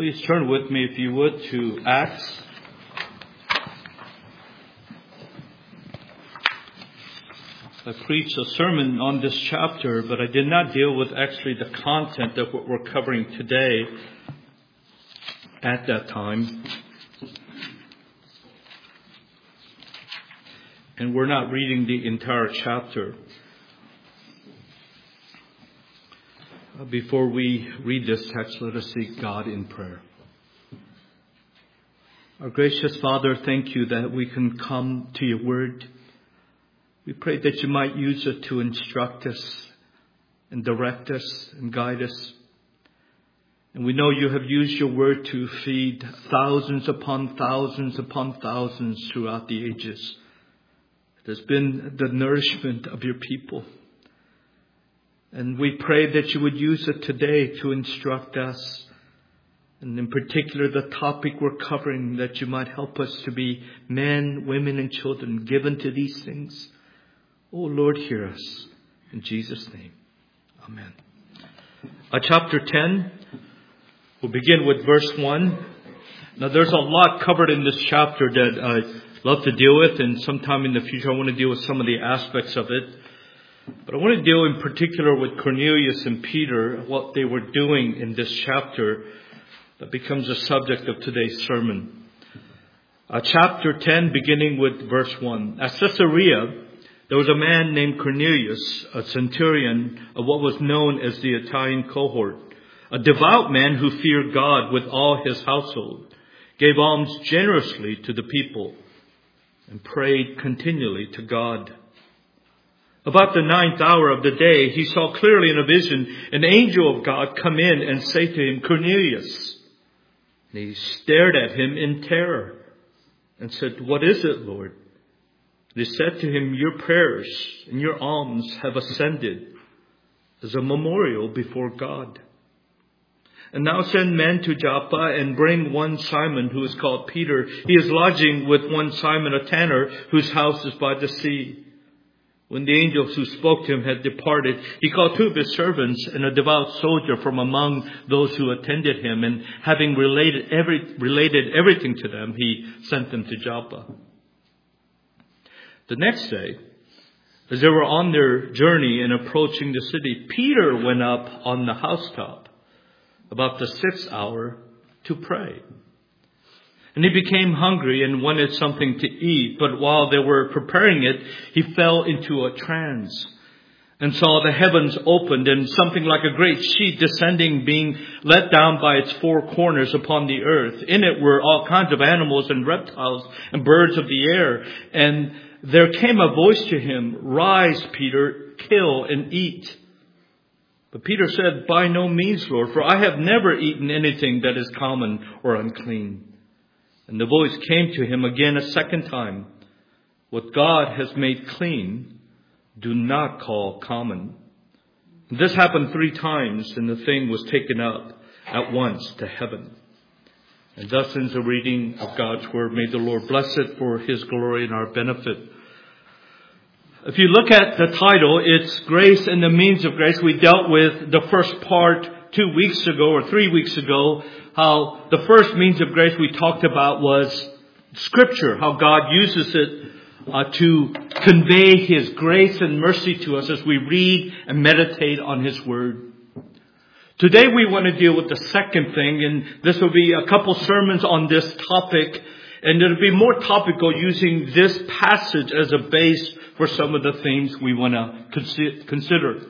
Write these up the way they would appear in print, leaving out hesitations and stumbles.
Please turn with me, if you would, to Acts. I preached a sermon on this chapter, but I did not deal with actually the content of what we're covering today at that time. And we're not reading the entire chapter. Before we read this text, let us seek God in prayer. Our gracious Father, thank you that we can come to your word. We pray that you might use it to instruct us and direct us and guide us. And we know you have used your word to feed thousands upon thousands upon thousands throughout the ages. It has been the nourishment of your people. And we pray that you would use it today to instruct us. And in particular, the topic we're covering, that you might help us to be men, women, and children given to these things. Oh Lord, hear us. In Jesus' name, amen. Chapter 10, we'll begin with verse 1. Now there's a lot covered in this chapter that I love to deal with. And sometime in the future, I want to deal with some of the aspects of it. But I want to deal in particular with Cornelius and Peter, what they were doing in this chapter that becomes the subject of today's sermon. Chapter 10, beginning with verse 1. At Caesarea, there was a man named Cornelius, a centurion of what was known as the Italian cohort, a devout man who feared God with all his household, gave alms generously to the people, and prayed continually to God. About the 9th hour of the day, he saw clearly in a vision an angel of God come in and say to him, Cornelius. And he stared at him in terror and said, What is it, Lord? And he said to him, Your prayers and your alms have ascended as a memorial before God. And now send men to Joppa and bring one Simon who is called Peter. He is lodging with one Simon, a tanner, whose house is by the sea. When the angels who spoke to him had departed, he called 2 of his servants and a devout soldier from among those who attended him. And having related everything to them, he sent them to Joppa. The next day, as they were on their journey and approaching the city, Peter went up on the housetop about the 6th hour to pray. And he became hungry and wanted something to eat. But while they were preparing it, he fell into a trance and saw the heavens opened and something like a great sheet descending, being let down by its 4 corners upon the earth. In it were all kinds of animals and reptiles and birds of the air. And there came a voice to him, Rise, Peter, kill and eat. But Peter said, By no means, Lord, for I have never eaten anything that is common or unclean. And the voice came to him again a second time. What God has made clean, do not call common. And this happened 3 times, and the thing was taken up at once to heaven. And thus ends the reading of God's word. May the Lord bless it for his glory and our benefit. If you look at the title, it's Grace and the Means of Grace. We dealt with the first part 2 weeks ago or 3 weeks ago, how the first means of grace we talked about was Scripture, how God uses it to convey his grace and mercy to us as we read and meditate on his word. Today we want to deal with the second thing, and this will be a couple sermons on this topic, and it'll be more topical using this passage as a base for some of the things we want to consider.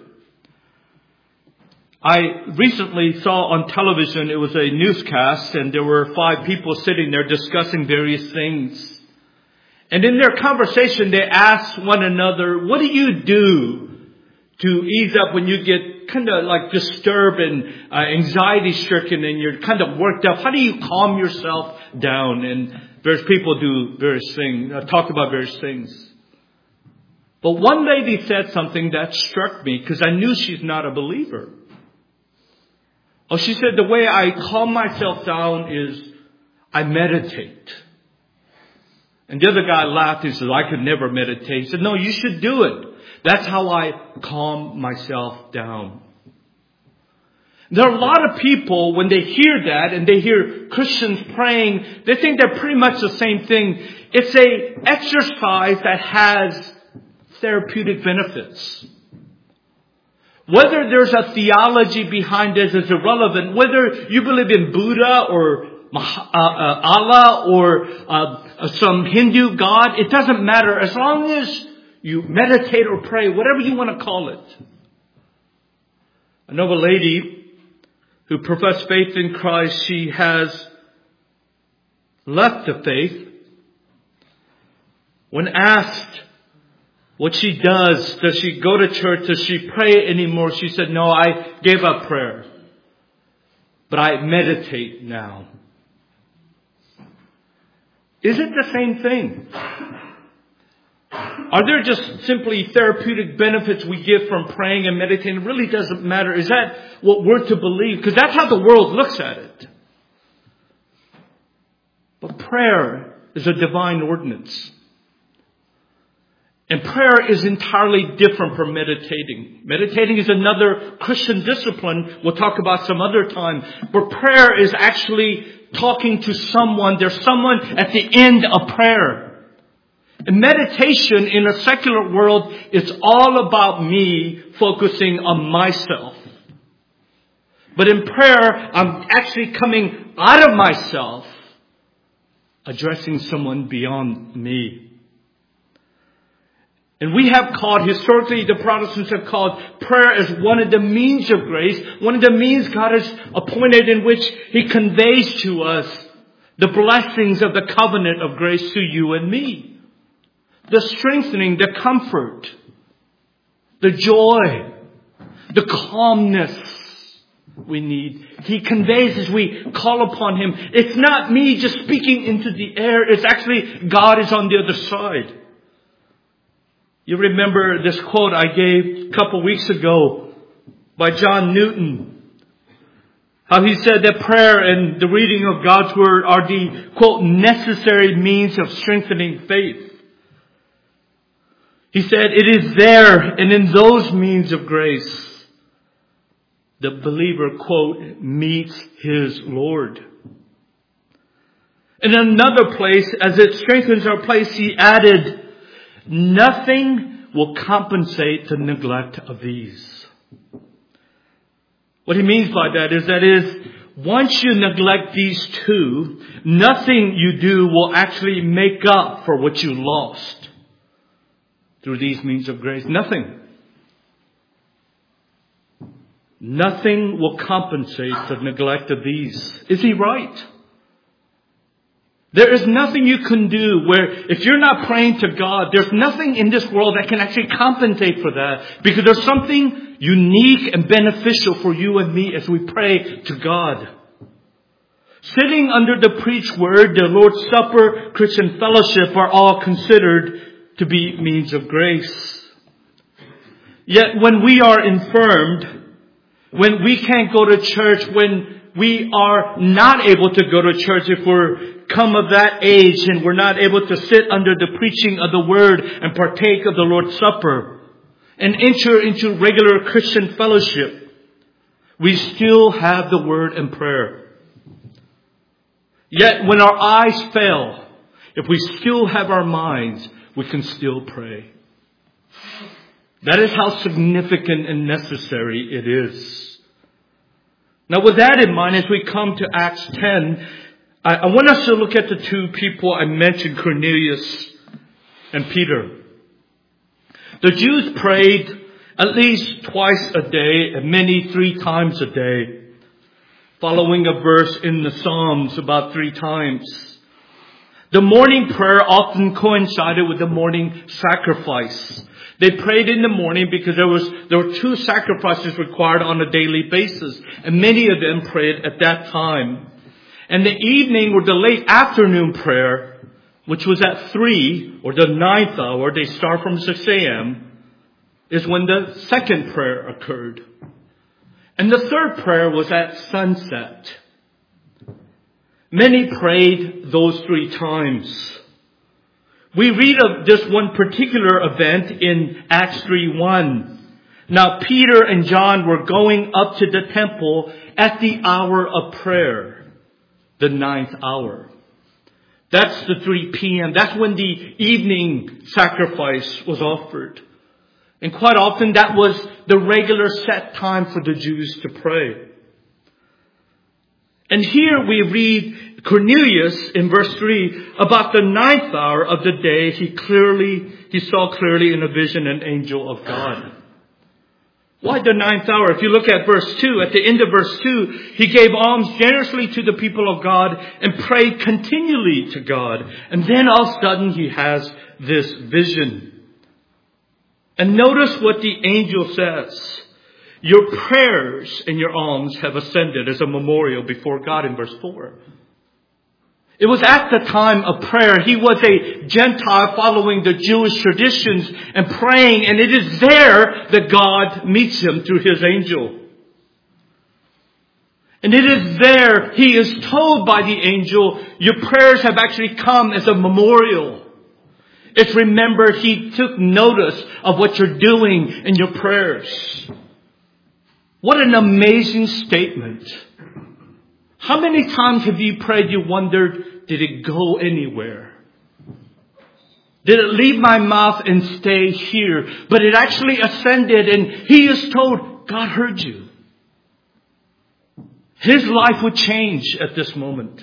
I recently saw on television, it was a newscast, and there were 5 people sitting there discussing various things. And in their conversation, they asked one another, what do you do to ease up when you get kind of like disturbed and anxiety stricken and you're kind of worked up? How do you calm yourself down? And various people do various things, talk about various things. But one lady said something that struck me because I knew she's not a believer. Oh, she said, the way I calm myself down is I meditate. And the other guy laughed and said, I could never meditate. He said, no, you should do it. That's how I calm myself down. There are a lot of people, when they hear that and they hear Christians praying, they think they're pretty much the same thing. It's a exercise that has therapeutic benefits. Whether there's a theology behind this is irrelevant. Whether you believe in Buddha or Allah or some Hindu god, it doesn't matter. As long as you meditate or pray, whatever you want to call it. I know a lady who professed faith in Christ. She has left the faith. When asked what she does she go to church? Does she pray anymore? She said, no, I gave up prayer. But I meditate now. Is it the same thing? Are there just simply therapeutic benefits we get from praying and meditating? It really doesn't matter. Is that what we're to believe? Because that's how the world looks at it. But prayer is a divine ordinance. And prayer is entirely different from meditating. Meditating is another Christian discipline we'll talk about some other time. But prayer is actually talking to someone. There's someone at the end of prayer. And meditation in a secular world is all about me focusing on myself. But in prayer, I'm actually coming out of myself, addressing someone beyond me. And we have called, historically the Protestants have called prayer as one of the means of grace, one of the means God has appointed in which He conveys to us the blessings of the covenant of grace to you and me. The strengthening, the comfort, the joy, the calmness we need. He conveys as we call upon Him. It's not me just speaking into the air. It's actually God is on the other side. You remember this quote I gave a couple weeks ago by John Newton. How he said that prayer and the reading of God's Word are the, quote, necessary means of strengthening faith. He said, it is there and in those means of grace the believer, quote, meets his Lord. In another place, as it strengthens our place, he added, nothing will compensate the neglect of these. What he means by that is, once you neglect these two, nothing you do will actually make up for what you lost through these means of grace. Nothing. Nothing will compensate the neglect of these. Is he right? There is nothing you can do where if you're not praying to God, there's nothing in this world that can actually compensate for that. Because there's something unique and beneficial for you and me as we pray to God. Sitting under the preached word, the Lord's Supper, Christian fellowship are all considered to be means of grace. Yet when we are infirmed, when we can't go to church, when we are not able to go to church, if we're come of that age and we're not able to sit under the preaching of the Word and partake of the Lord's Supper and enter into regular Christian fellowship, we still have the Word and prayer. Yet when our eyes fail, if we still have our minds, we can still pray. That is how significant and necessary it is. Now with that in mind, as we come to Acts 10, I want us to look at the two people I mentioned, Cornelius and Peter. The Jews prayed at least twice a day, and many 3 times a day, following a verse in the Psalms about 3 times. The morning prayer often coincided with the morning sacrifice. They prayed in the morning because there were 2 sacrifices required on a daily basis, and many of them prayed at that time. And the evening or the late afternoon prayer, which was at 3 or the 9th hour, they start from 6 a.m., is when the second prayer occurred. And the third prayer was at sunset. Many prayed those 3 times. We read of this one particular event in Acts 3:1. Now Peter and John were going up to the temple at the hour of prayer, the 9th hour. That's the 3 p.m. That's when the evening sacrifice was offered. And quite often that was the regular set time for the Jews to pray. And here we read Cornelius in verse 3, about the 9th hour of the day, he saw clearly in a vision an angel of God. Why the 9th hour? If you look at verse 2, at the end of verse 2, he gave alms generously to the people of God and prayed continually to God. And then all of a sudden he has this vision. And notice what the angel says. Your prayers and your alms have ascended as a memorial before God in verse 4. It was at the time of prayer. He was a Gentile following the Jewish traditions and praying, and it is there that God meets him through his angel. And it is there he is told by the angel, your prayers have actually come as a memorial. It's remember he took notice of what you're doing in your prayers. What an amazing statement. How many times have you prayed, you wondered, did it go anywhere? Did it leave my mouth and stay here? But it actually ascended, and he is told, God heard you. His life would change at this moment.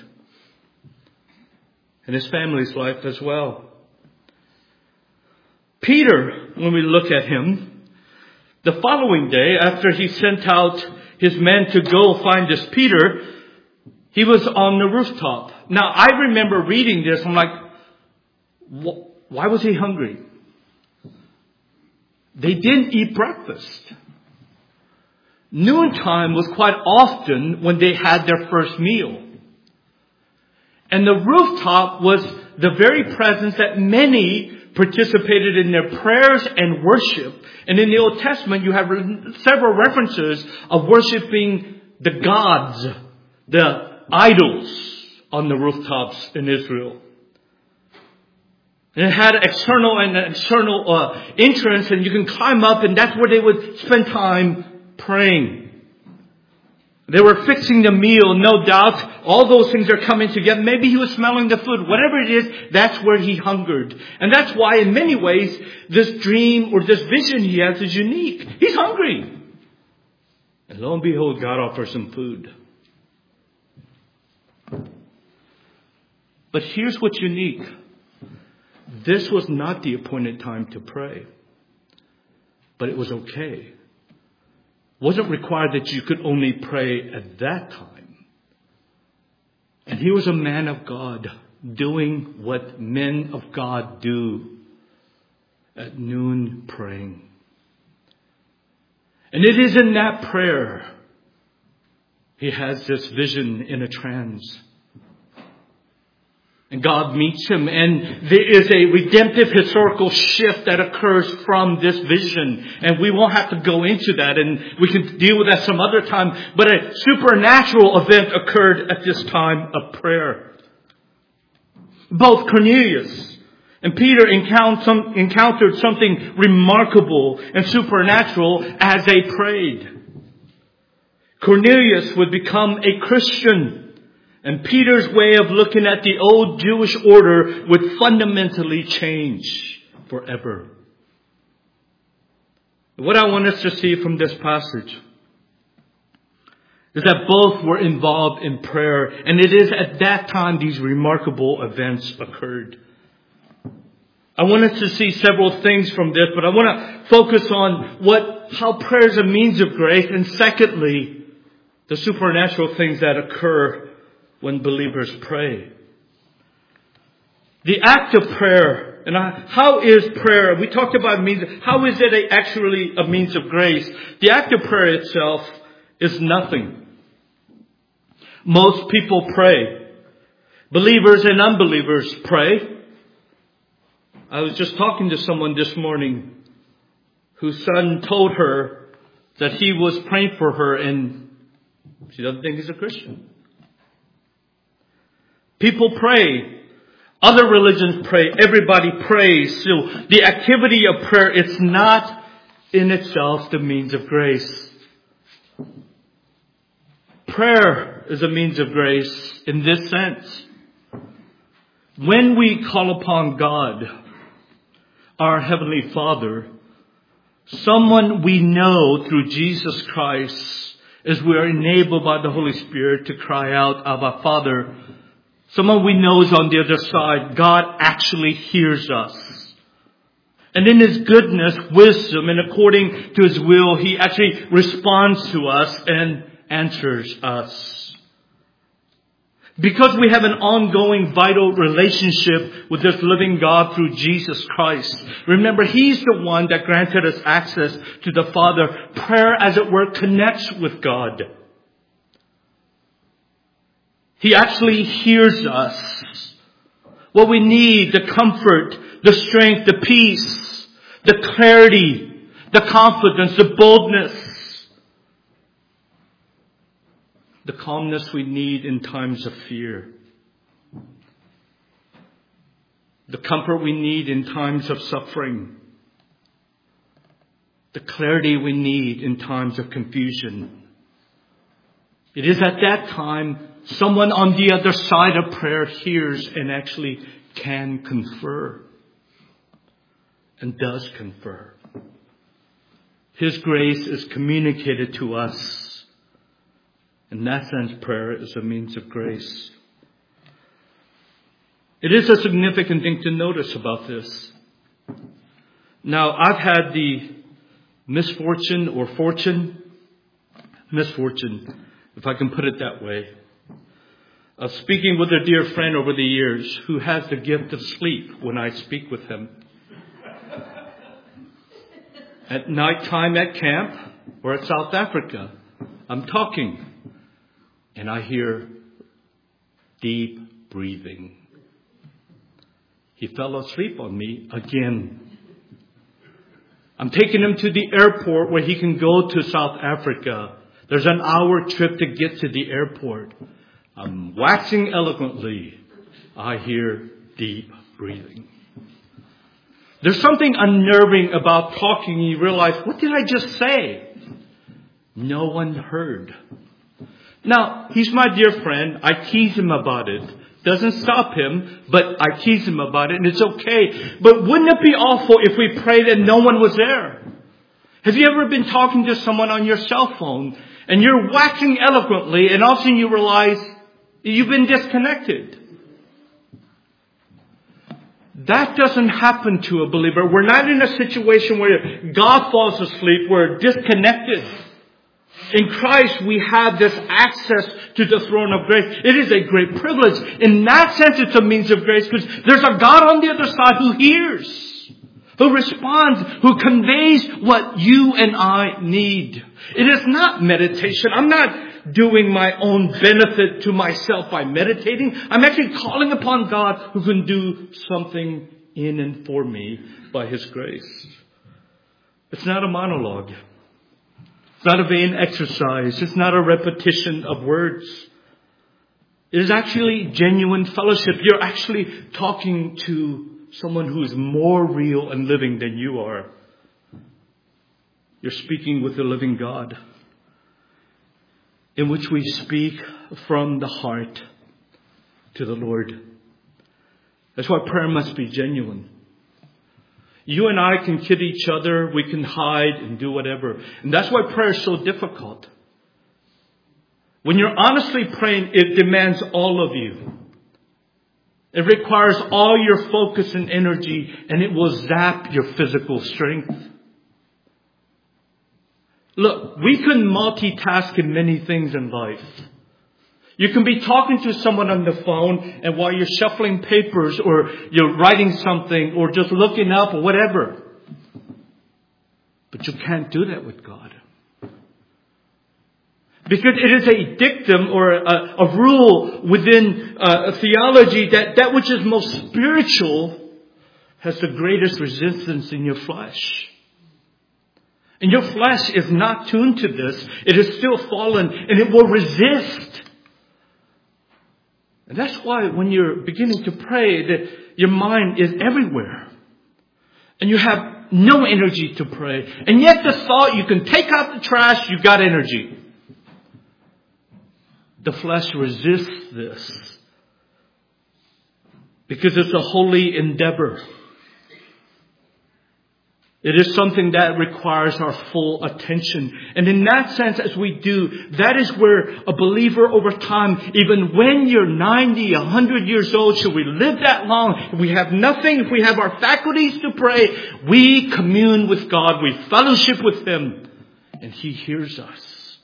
And his family's life as well. Peter, when we look at him, the following day, after he sent out his men to go find this Peter, he was on the rooftop. Now, I remember reading this. I'm like, why was he hungry? They didn't eat breakfast. Noontime was quite often when they had their first meal. And the rooftop was the very presence that many participated in their prayers and worship. And in the Old Testament, you have several references of worshiping the gods, the idols on the rooftops in Israel. And it had external entrance, and you can climb up, and that's where they would spend time praying. They were fixing the meal, no doubt. All those things are coming together. Maybe he was smelling the food. Whatever it is, that's where he hungered. And that's why, in many ways, this dream or this vision he has is unique. He's hungry. And lo and behold, God offers him food. But here's what's unique. This was not the appointed time to pray. But it was okay. It wasn't required that you could only pray at that time. And he was a man of God doing what men of God do at noon praying. And it is in that prayer he has this vision in a trance. And God meets him, and there is a redemptive historical shift that occurs from this vision. And we won't have to go into that, and we can deal with that some other time. But a supernatural event occurred at this time of prayer. Both Cornelius and Peter encountered something remarkable and supernatural as they prayed. Cornelius would become a Christian. And Peter's way of looking at the old Jewish order would fundamentally change forever. What I want us to see from this passage is that both were involved in prayer. And it is at that time these remarkable events occurred. I want us to see several things from this, but I want to focus on how prayer is a means of grace. And secondly, the supernatural things that occur when believers pray. The act of prayer, and how is prayer? We talked about means. How is it actually a means of grace? The act of prayer itself is nothing. Most people pray. Believers and unbelievers pray. I was just talking to someone this morning whose son told her that he was praying for her, and she doesn't think he's a Christian. People pray. Other religions pray. Everybody prays. So the activity of prayer, it's not in itself the means of grace. Prayer is a means of grace in this sense. When we call upon God, our Heavenly Father, someone we know through Jesus Christ, as we are enabled by the Holy Spirit to cry out, Abba, Father, someone we know is on the other side. God actually hears us. And in His goodness, wisdom, and according to His will, He actually responds to us and answers us. Because we have an ongoing vital relationship with this living God through Jesus Christ. Remember, He's the one that granted us access to the Father. Prayer, as it were, connects with God. He actually hears us. What we need, the comfort, the strength, the peace, the clarity, the confidence, the boldness, the calmness we need in times of fear. The comfort we need in times of suffering. The clarity we need in times of confusion. It is at that time someone on the other side of prayer hears and actually can confer. And does confer. His grace is communicated to us. In that sense, prayer is a means of grace. It is a significant thing to notice about this. Now, I've had the misfortune, if I can put it that way, of speaking with a dear friend over the years who has the gift of sleep when I speak with him. At night time at camp or at South Africa, I'm talking. And I hear deep breathing. He fell asleep on me again. I'm taking him to the airport where he can go to South Africa. There's an hour trip to get to the airport. I'm waxing eloquently. I hear deep breathing. There's something unnerving about talking. You realize, what did I just say? No one heard. Now, he's my dear friend. I tease him about it. Doesn't stop him, but I tease him about it, and it's okay. But wouldn't it be awful if we prayed and no one was there? Have you ever been talking to someone on your cell phone, and you're waxing eloquently, and all of a sudden you realize you've been disconnected? That doesn't happen to a believer. We're not in a situation where God falls asleep. We're disconnected. In Christ, we have this access to the throne of grace. It is a great privilege. In that sense, it's a means of grace because there's a God on the other side who hears, who responds, who conveys what you and I need. It is not meditation. I'm not doing my own benefit to myself by meditating. I'm actually calling upon God who can do something in and for me by His grace. It's not a monologue. It's not a vain exercise. It's not a repetition of words. It is actually genuine fellowship. You're actually talking to someone who is more real and living than you are. You're speaking with the living God, in which we speak from the heart to the Lord. That's why prayer must be genuine. You and I can kid each other. We can hide and do whatever. And that's why prayer is so difficult. When you're honestly praying, it demands all of you. It requires all your focus and energy, and it will zap your physical strength. Look, we can multitask in many things in life. You can be talking to someone on the phone, and while you're shuffling papers or you're writing something or just looking up or whatever. But you can't do that with God. Because it is a dictum or a rule within theology that which is most spiritual has the greatest resistance in your flesh. And your flesh is not tuned to this. It is still fallen and it will resist. And that's why when you're beginning to pray, that your mind is everywhere. And you have no energy to pray. And yet the thought, you can take out the trash, you got energy. The flesh resists this because it's a holy endeavor. It is something that requires our full attention. And in that sense, as we do, that is where a believer over time, even when you're 90, 100 years old, should we live that long, if we have nothing, if we have our faculties to pray, we commune with God, we fellowship with Him, and He hears us.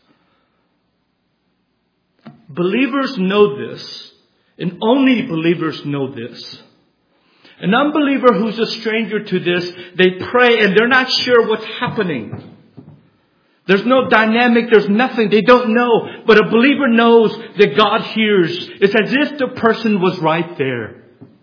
Believers know this, and only believers know this. An unbeliever who's a stranger to this, they pray and they're not sure what's happening. There's no dynamic, there's nothing, they don't know. But a believer knows that God hears. It's as if the person was right there.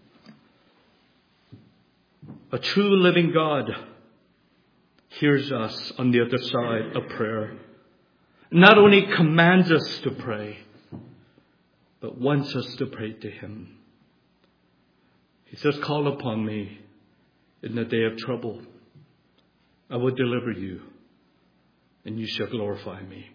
A true living God hears us on the other side of prayer. Not only commands us to pray, but wants us to pray to Him. He says, call upon me in the day of trouble. I will deliver you, and you shall glorify me.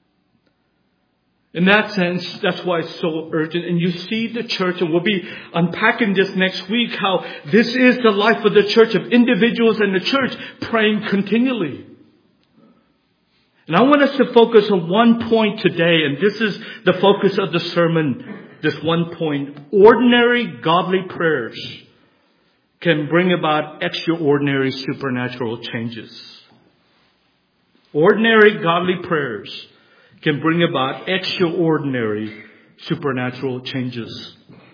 In that sense, that's why it's so urgent. And you see the church, and we'll be unpacking this next week, how this is the life of the church, of individuals in the church praying continually. And I want us to focus on one point today, and this is the focus of the sermon. This one point, ordinary godly prayers can bring about extraordinary supernatural changes. Ordinary godly prayers can bring about extraordinary supernatural changes.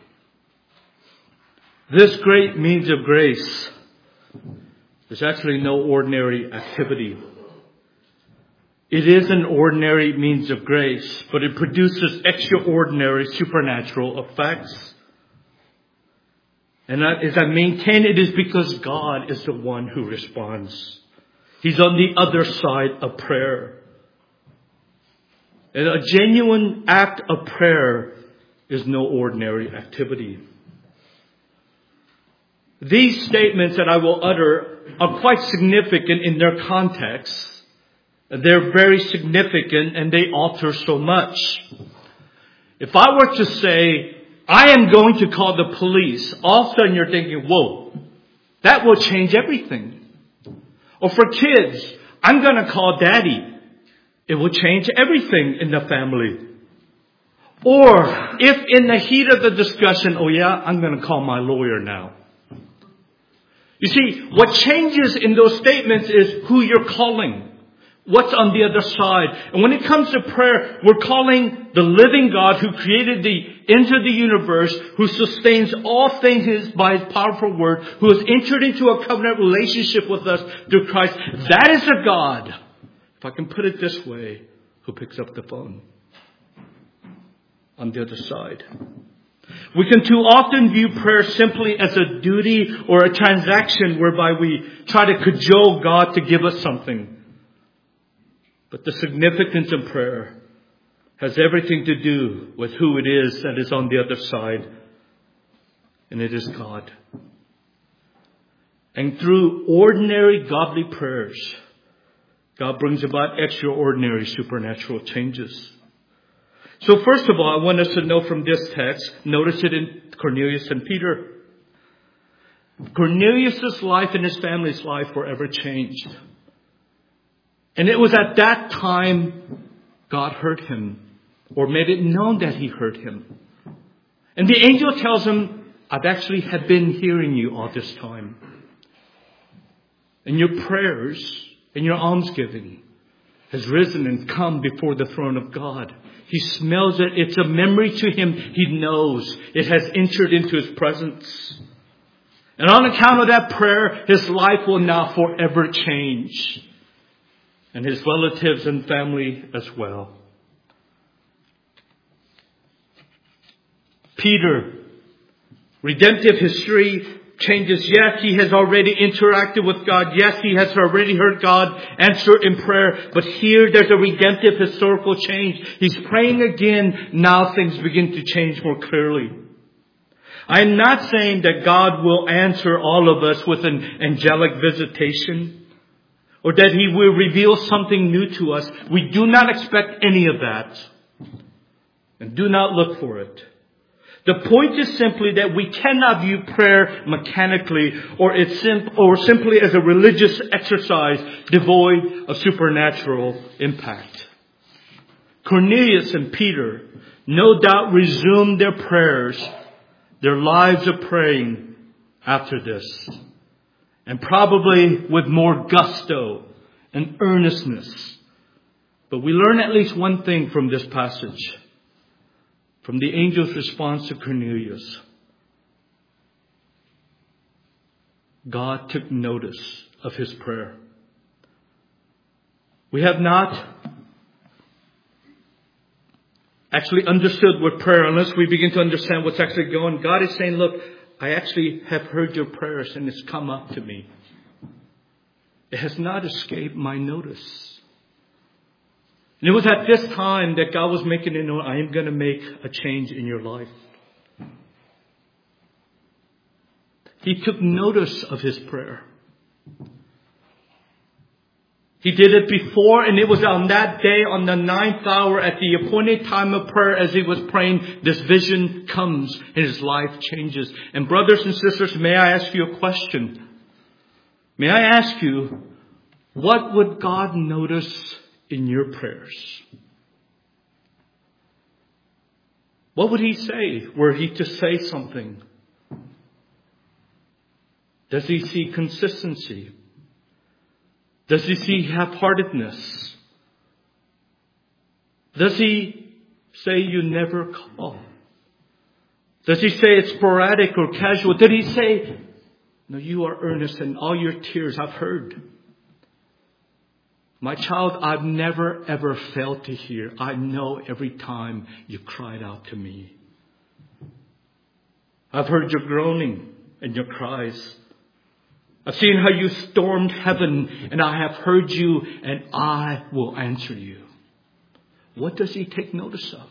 This great means of grace is actually no ordinary activity. It is an ordinary means of grace, but it produces extraordinary supernatural effects. And as I maintain, it is because God is the one who responds. He's on the other side of prayer. And a genuine act of prayer is no ordinary activity. These statements that I will utter are quite significant in their context. They're very significant and they alter so much. If I were to say, I am going to call the police, all of a sudden you're thinking, whoa, that will change everything. Or for kids, I'm going to call daddy. It will change everything in the family. Or if in the heat of the discussion, oh yeah, I'm going to call my lawyer now. You see, what changes in those statements is who you're calling. What's on the other side? And when it comes to prayer, we're calling the living God who created into the universe, who sustains all things by His powerful word, who has entered into a covenant relationship with us through Christ. That is a God, if I can put it this way, who picks up the phone on the other side. We can too often view prayer simply as a duty or a transaction whereby we try to cajole God to give us something. But the significance of prayer has everything to do with who it is that is on the other side. And it is God. And through ordinary godly prayers, God brings about extraordinary supernatural changes. So first of all, I want us to know from this text, notice it in Cornelius and Peter. Cornelius' life and his family's life were ever changed. And it was at that time God heard him, or made it known that He heard him. And the angel tells him, I've actually have been hearing you all this time. And your prayers and your almsgiving has risen and come before the throne of God. He smells it. It's a memory to him. He knows it has entered into His presence. And on account of that prayer, his life will now forever change. And his relatives and family as well. Peter, redemptive history changes. Yes, he has already interacted with God. Yes, he has already heard God answer in prayer. But here there's a redemptive historical change. He's praying again. Now things begin to change more clearly. I'm not saying that God will answer all of us with an angelic visitation or that He will reveal something new to us. We do not expect any of that. And do not look for it. The point is simply that we cannot view prayer mechanically or simply as a religious exercise devoid of supernatural impact. Cornelius and Peter no doubt resumed their prayers, their lives of praying after this. And probably with more gusto and earnestness. But we learn at least one thing from this passage. From the angel's response to Cornelius. God took notice of his prayer. We have not actually understood what prayer unless we begin to understand what's actually going on. God is saying, look, I actually have heard your prayers and it's come up to me. It has not escaped my notice. And it was at this time that God was making it known, I am going to make a change in your life. He took notice of his prayer. He did it before, and it was on that day, on the 9th hour, at the appointed time of prayer, as he was praying, this vision comes and his life changes. And brothers and sisters, may I ask you a question? May I ask you, what would God notice in your prayers? What would he say were he to say something? Does he see consistency? Does he see half-heartedness? Does he say you never call? Does he say it's sporadic or casual? Did he say, no, you are earnest and all your tears I've heard? My child, I've never ever failed to hear. I know every time you cried out to me. I've heard your groaning and your cries. I've seen how you stormed heaven, and I have heard you, and I will answer you. What does he take notice of?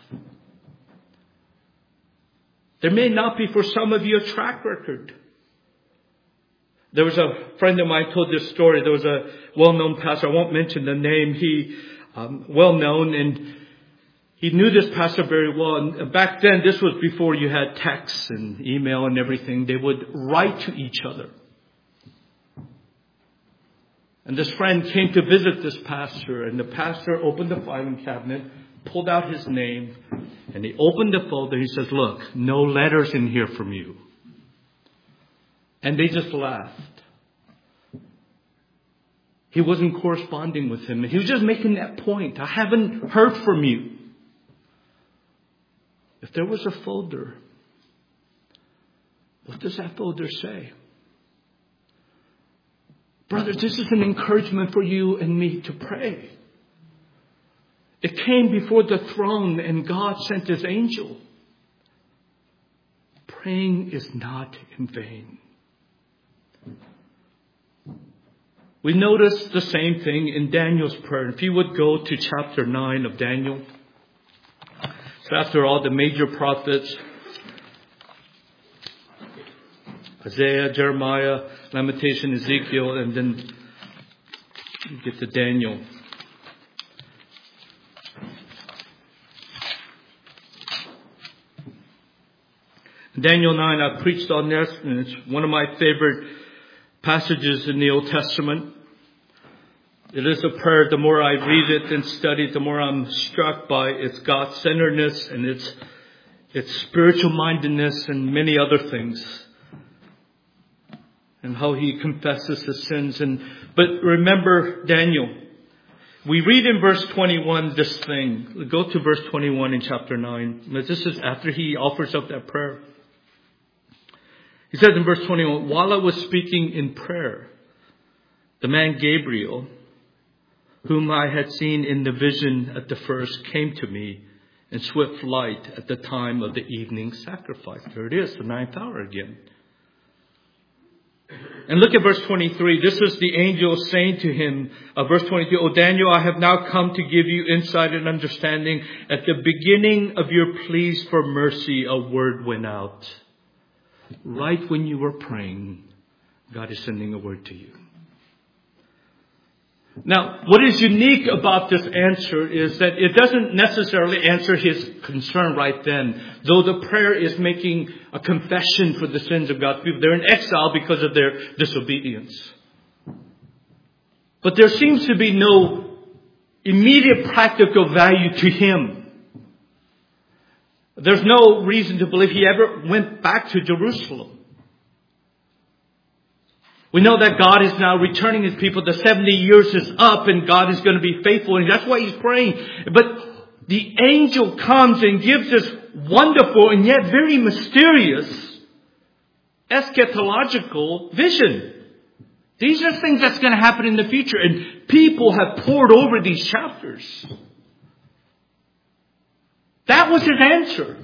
There may not be for some of you a track record. There was a friend of mine told this story. There was a well-known pastor. I won't mention the name. He, well-known, and he knew this pastor very well. And back then, this was before you had texts and email and everything. They would write to each other. And this friend came to visit this pastor, and the pastor opened the filing cabinet, pulled out his name, and he opened the folder. He says, look, no letters in here from you. And they just laughed. He wasn't corresponding with him. He was just making that point. I haven't heard from you. If there was a folder, what does that folder say? Brothers, this is an encouragement for you and me to pray. It came before the throne and God sent his angel. Praying is not in vain. We notice the same thing in Daniel's prayer. If you would go to chapter 9 of Daniel. So after all the major prophets, Isaiah, Jeremiah, Lamentation, Ezekiel, and then you get to Daniel. Daniel 9, I preached on this, and it's one of my favorite passages in the Old Testament. It is a prayer. The more I read it and study it, the more I'm struck by its God-centeredness and its spiritual mindedness and many other things. And how he confesses his sins. But remember Daniel. We read in verse 21 this thing. Go to verse 21 in chapter 9. This is after he offers up that prayer. He says in verse 21, while I was speaking in prayer, the man Gabriel, whom I had seen in the vision at the first, came to me in swift light at the time of the evening sacrifice. There it is, the 9th hour again. And look at verse 23. This is the angel saying to him, verse 22, O Daniel, I have now come to give you insight and understanding. At the beginning of your pleas for mercy, a word went out. right when you were praying, God is sending a word to you. Now, what is unique about this answer is that it doesn't necessarily answer his concern right then. Though the prayer is making a confession for the sins of God's people. They're in exile because of their disobedience. But there seems to be no immediate practical value to him. There's no reason to believe he ever went back to Jerusalem. We know that God is now returning his people. The 70 years is up and God is going to be faithful. And that's why he's praying. But the angel comes and gives this wonderful and yet very mysterious eschatological vision. These are things that's going to happen in the future. And people have poured over these chapters. That was his answer.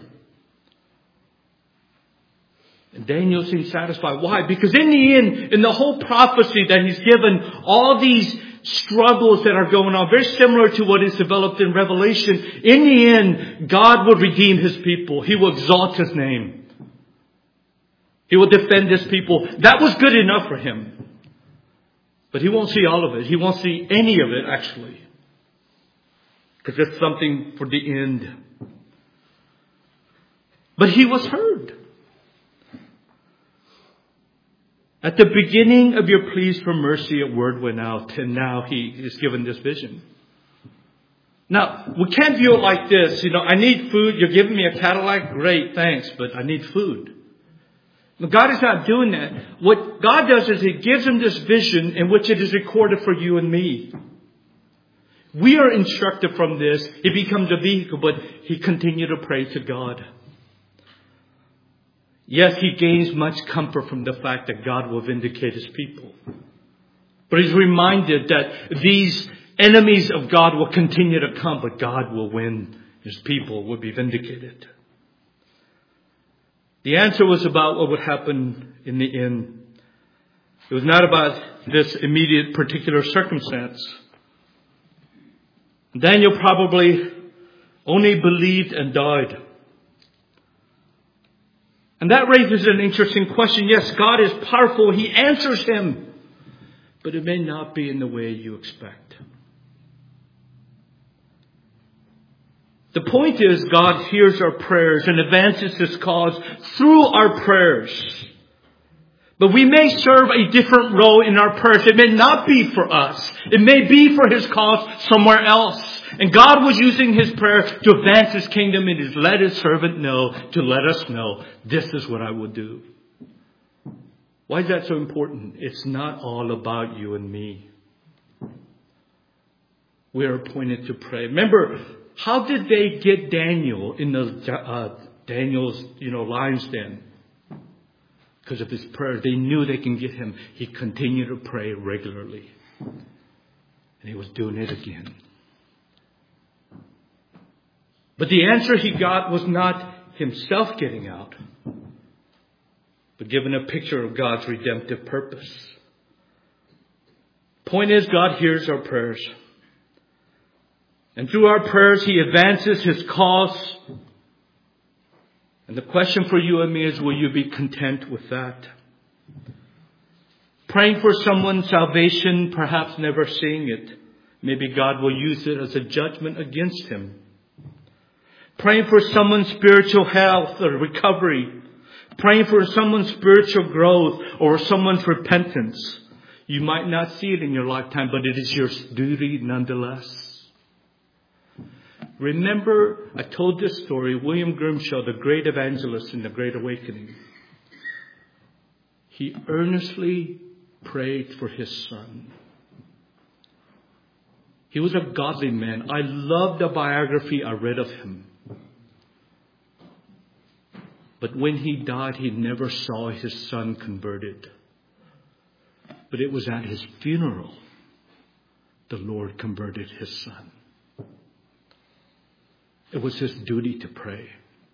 And Daniel seems satisfied. Why? Because in the end, in the whole prophecy that he's given, all these struggles that are going on, very similar to what is developed in Revelation, in the end, God will redeem his people. He will exalt his name. He will defend his people. That was good enough for him. But he won't see all of it. He won't see any of it, actually. Because it's something for the end. But he was heard. At the beginning of your pleas for mercy, a word went out, and now he is given this vision. Now, we can't view it like this. I need food. You're giving me a Cadillac. Great, thanks, but I need food. But God is not doing that. What God does is he gives him this vision in which it is recorded for you and me. We are instructed from this. It becomes a vehicle, but he continued to pray to God. Yes, he gains much comfort from the fact that God will vindicate his people. But he's reminded that these enemies of God will continue to come, but God will win. His people will be vindicated. The answer was about what would happen in the end. It was not about this immediate particular circumstance. Daniel probably only believed and died. And that raises an interesting question. Yes, God is powerful. He answers him. But it may not be in the way you expect. The point is, God hears our prayers and advances his cause through our prayers. But we may serve a different role in our prayers. It may not be for us. It may be for his cause somewhere else. And God was using his prayer to advance his kingdom and he's let his servant know, to let us know, this is what I will do. Why is that so important? It's not all about you and me. We are appointed to pray. Remember, how did they get Daniel in the Daniel's lion's den? Because of his prayer. They knew they can get him. He continued to pray regularly. And he was doing it again. But the answer he got was not himself getting out, but given a picture of God's redemptive purpose. Point is, God hears our prayers. And through our prayers, he advances his cause. And the question for you and me is, will you be content with that? Praying for someone's salvation, perhaps never seeing it. Maybe God will use it as a judgment against him. Praying for someone's spiritual health or recovery. Praying for someone's spiritual growth or someone's repentance. You might not see it in your lifetime, but it is your duty nonetheless. Remember, I told this story, William Grimshaw, the great evangelist in the Great Awakening. He earnestly prayed for his son. He was a godly man. I love the biography I read of him. But when he died, he never saw his son converted. But it was at his funeral the Lord converted his son. It was his duty to pray.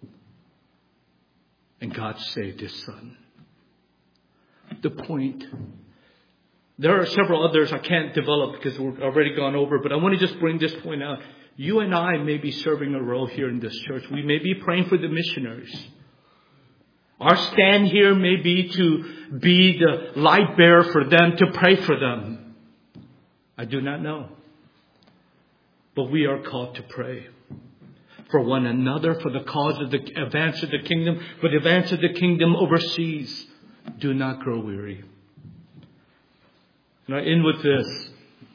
And God saved his son. The point, there are several others I can't develop because we've already gone over, but I want to just bring this point out. You and I may be serving a role here in this church. We may be praying for the missionaries. Our stand here may be to be the light bearer for them, to pray for them. I do not know. But we are called to pray for one another, for the cause of the advance of the kingdom, for the advance of the kingdom overseas. Do not grow weary. And I end with this.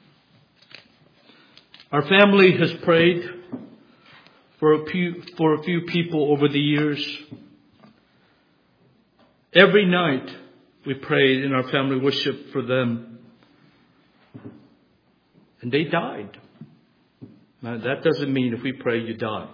Our family has prayed for a few people over the years. Every night we prayed in our family worship for them. And they died. Now, that doesn't mean if we pray you die.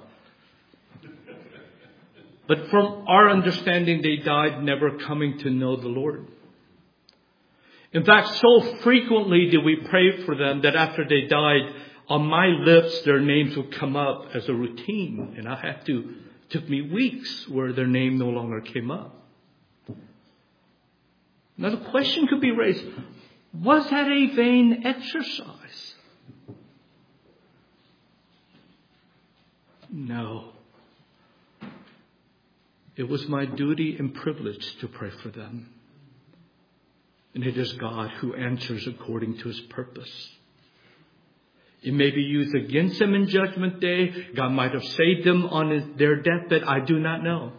But from our understanding, they died never coming to know the Lord. In fact, so frequently did we pray for them that after they died, on my lips, their names would come up as a routine. And it took me weeks where their name no longer came up. Now the question could be raised, was that a vain exercise? No. It was my duty and privilege to pray for them. And it is God who answers according to His purpose. It may be used against them in Judgment Day. God might have saved them on their deathbed. I do not know.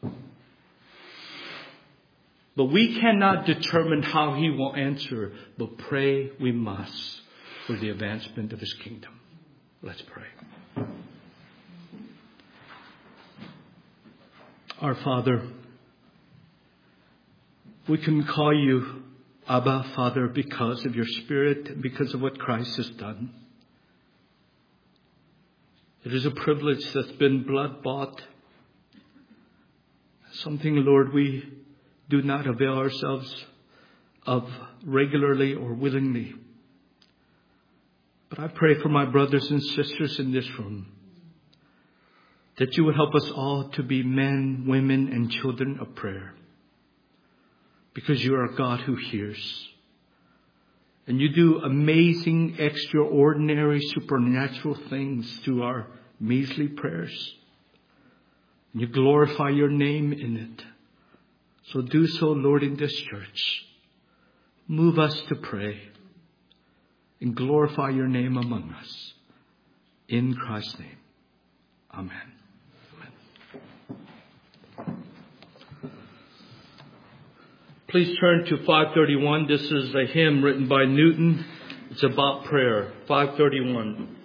But we cannot determine how He will answer. But pray we must for the advancement of His kingdom. Let's pray. Our Father, we can call you Abba, Father, because of your Spirit and because of what Christ has done. It is a privilege that's been blood-bought. Something, Lord, we do not avail ourselves of regularly or willingly. But I pray for my brothers and sisters in this room, that you would help us all to be men, women, and children of prayer. Because you are a God who hears. And you do amazing, extraordinary, supernatural things through our measly prayers. And you glorify your name in it. So do so, Lord, in this church. Move us to pray and glorify your name among us. In Christ's name. Amen. Please turn to 531. This is a hymn written by Newton. It's about prayer. 531.